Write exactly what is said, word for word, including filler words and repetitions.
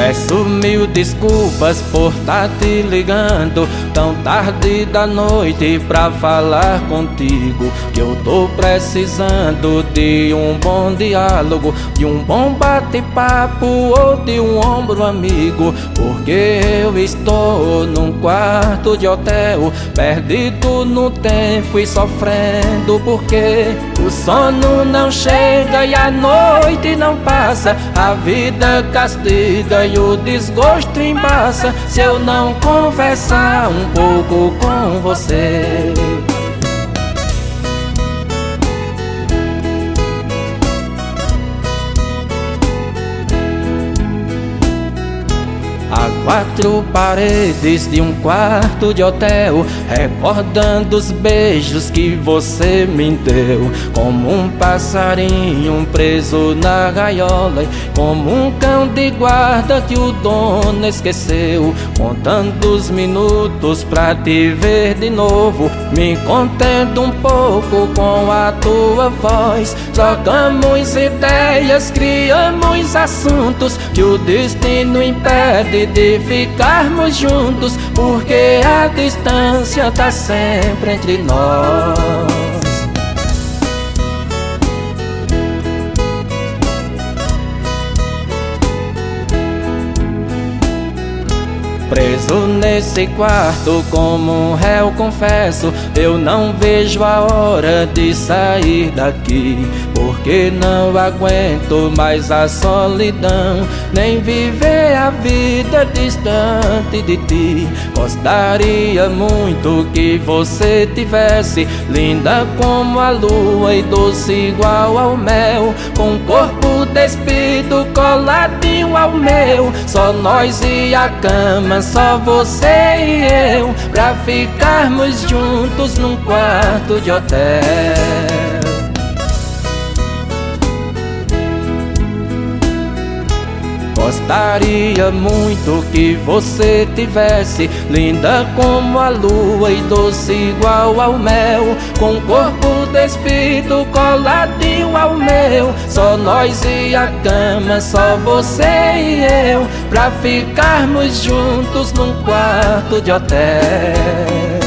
Peço mil desculpas por tá te ligando tão tarde da noite pra falar contigo, que eu tô precisando de um bom diálogo, de um bom bate-papo ou de um ombro amigo, porque eu estou num quarto de hotel, perdido no tempo e sofrendo, porque o sono não chega e a noite não passa, a vida castiga e o desgosto embaça se eu não conversar um pouco com você. Há quatro paredes de um quarto de hotel, recordando os beijos que você me deu, como um passarinho preso na gaiola, como um cão de guarda que o dono esqueceu, contando os minutos pra te ver de novo, me contendo um pouco com a tua voz. Trocamos ideias, criamos assuntos que o destino impede de ficarmos juntos, porque a distância tá sempre entre nós. Preso nesse quarto como um réu, confesso, eu não vejo a hora de sair daqui, porque não aguento mais a solidão, nem viver a vida distante de ti. Gostaria muito que você tivesse, linda como a lua e doce igual ao mel, com o corpo despido coladinho ao meu, só nós e a cama, só você e eu, pra ficarmos juntos num quarto de hotel. Gostaria muito que você tivesse, linda como a lua e doce igual ao mel, com o corpo despido coladinho ao meu, só nós e a cama, só você e eu, pra ficarmos juntos num quarto de hotel.